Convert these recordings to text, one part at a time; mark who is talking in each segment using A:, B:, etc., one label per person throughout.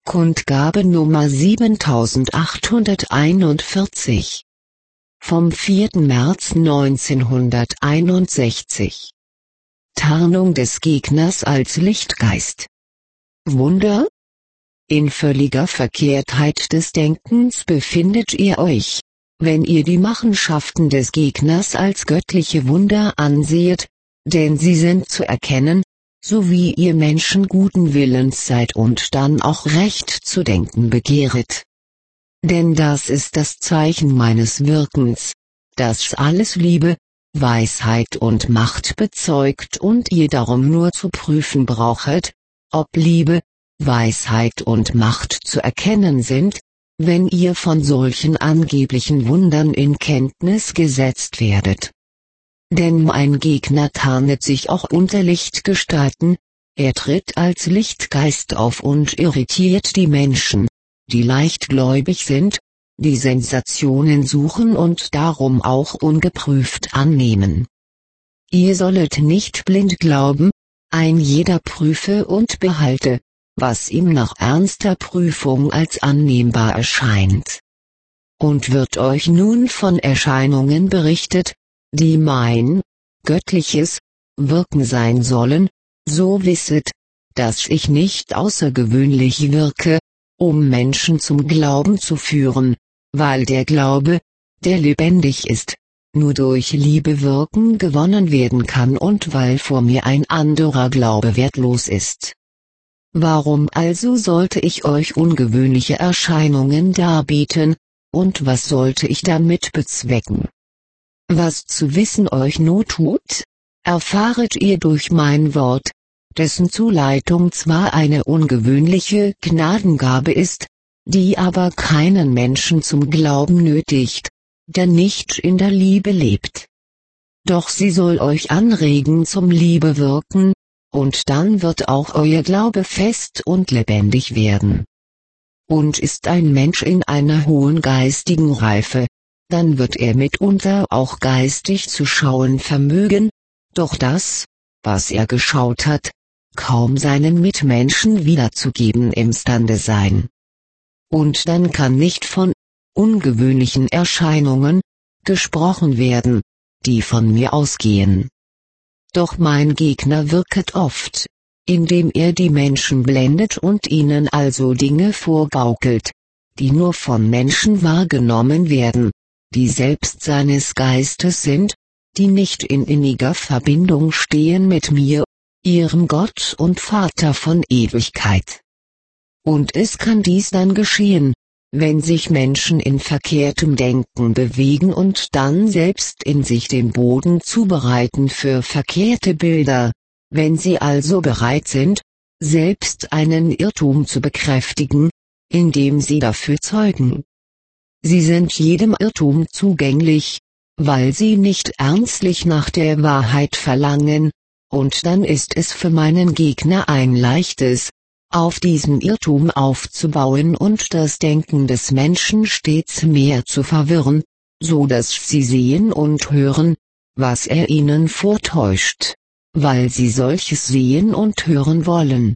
A: Kundgabe Nummer 7841 vom 4. März 1961. Tarnung des Gegners als Lichtgeist. Wunder? In völliger Verkehrtheit des Denkens befindet ihr euch, wenn ihr die Machenschaften des Gegners als göttliche Wunder anseht, denn sie sind zu erkennen, so wie ihr Menschen guten Willens seid und dann auch recht zu denken begehret. Denn das ist das Zeichen meines Wirkens, dass alles Liebe, Weisheit und Macht bezeugt und ihr darum nur zu prüfen brauchet, ob Liebe, Weisheit und Macht zu erkennen sind, wenn ihr von solchen angeblichen Wundern in Kenntnis gesetzt werdet. Denn mein Gegner tarnet sich auch unter Lichtgestalten, er tritt als Lichtgeist auf und irritiert die Menschen, die leichtgläubig sind, die Sensationen suchen und darum auch ungeprüft annehmen. Ihr sollet nicht blind glauben, ein jeder prüfe und behalte, was ihm nach ernster Prüfung als annehmbar erscheint. Und wird euch nun von Erscheinungen berichtet, die mein göttliches Wirken sein sollen, so wisset, dass ich nicht außergewöhnlich wirke, um Menschen zum Glauben zu führen, weil der Glaube, der lebendig ist, nur durch Liebe wirken gewonnen werden kann und weil vor mir ein anderer Glaube wertlos ist. Warum also sollte ich euch ungewöhnliche Erscheinungen darbieten, und was sollte ich damit bezwecken? Was zu wissen euch not tut, erfahret ihr durch mein Wort, dessen Zuleitung zwar eine ungewöhnliche Gnadengabe ist, die aber keinen Menschen zum Glauben nötigt, der nicht in der Liebe lebt. Doch sie soll euch anregen zum Liebewirken, und dann wird auch euer Glaube fest und lebendig werden. Und ist ein Mensch in einer hohen geistigen Reife, dann wird er mitunter auch geistig zu schauen vermögen, doch das, was er geschaut hat, kaum seinen Mitmenschen wiederzugeben imstande sein. Und dann kann nicht von ungewöhnlichen Erscheinungen gesprochen werden, die von mir ausgehen. Doch mein Gegner wirket oft, indem er die Menschen blendet und ihnen also Dinge vorgaukelt, die nur von Menschen wahrgenommen werden, die selbst seines Geistes sind, die nicht in inniger Verbindung stehen mit mir, ihrem Gott und Vater von Ewigkeit. Und es kann dies dann geschehen, wenn sich Menschen in verkehrtem Denken bewegen und dann selbst in sich den Boden zubereiten für verkehrte Bilder, wenn sie also bereit sind, selbst einen Irrtum zu bekräftigen, indem sie dafür zeugen. Sie sind jedem Irrtum zugänglich, weil sie nicht ernstlich nach der Wahrheit verlangen, und dann ist es für meinen Gegner ein leichtes, auf diesen Irrtum aufzubauen und das Denken des Menschen stets mehr zu verwirren, so dass sie sehen und hören, was er ihnen vortäuscht, weil sie solches sehen und hören wollen.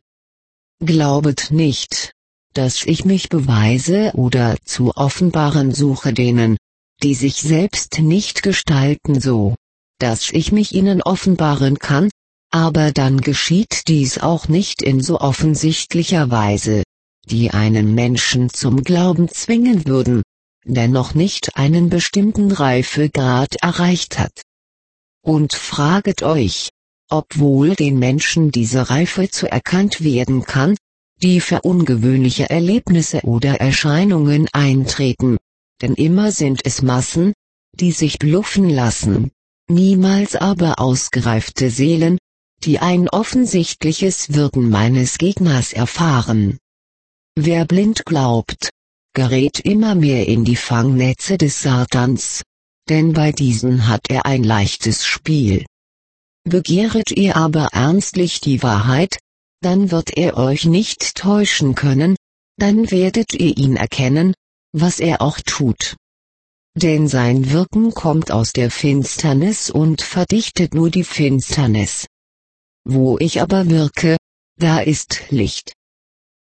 A: Glaubet nicht, dass ich mich beweise oder zu offenbaren suche denen, die sich selbst nicht gestalten so, dass ich mich ihnen offenbaren kann, aber dann geschieht dies auch nicht in so offensichtlicher Weise, die einen Menschen zum Glauben zwingen würden, der noch nicht einen bestimmten Reifegrad erreicht hat. Und fraget euch, ob wohl den Menschen diese Reife zuerkannt werden kann, die für ungewöhnliche Erlebnisse oder Erscheinungen eintreten, denn immer sind es Massen, die sich bluffen lassen, niemals aber ausgereifte Seelen, die ein offensichtliches Wirken meines Gegners erfahren. Wer blind glaubt, gerät immer mehr in die Fangnetze des Satans, denn bei diesen hat er ein leichtes Spiel. Begehret ihr aber ernstlich die Wahrheit, dann wird er euch nicht täuschen können, dann werdet ihr ihn erkennen, was er auch tut. Denn sein Wirken kommt aus der Finsternis und verdichtet nur die Finsternis. Wo ich aber wirke, da ist Licht.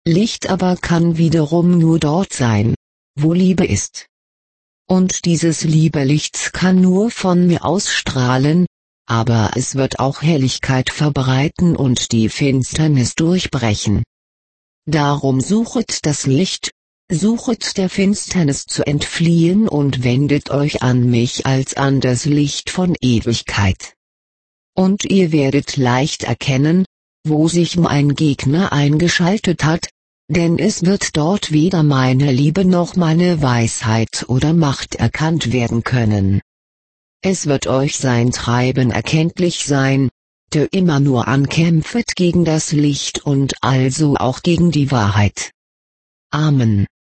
A: Licht aber kann wiederum nur dort sein, wo Liebe ist. Und dieses Liebelicht kann nur von mir ausstrahlen, aber es wird auch Helligkeit verbreiten und die Finsternis durchbrechen. Darum suchet das Licht, suchet der Finsternis zu entfliehen und wendet euch an mich als an das Licht von Ewigkeit. Und ihr werdet leicht erkennen, wo sich mein Gegner eingeschaltet hat, denn es wird dort weder meine Liebe noch meine Weisheit oder Macht erkannt werden können. Es wird euch sein Treiben erkenntlich sein, der immer nur ankämpfet gegen das Licht und also auch gegen die Wahrheit. Amen.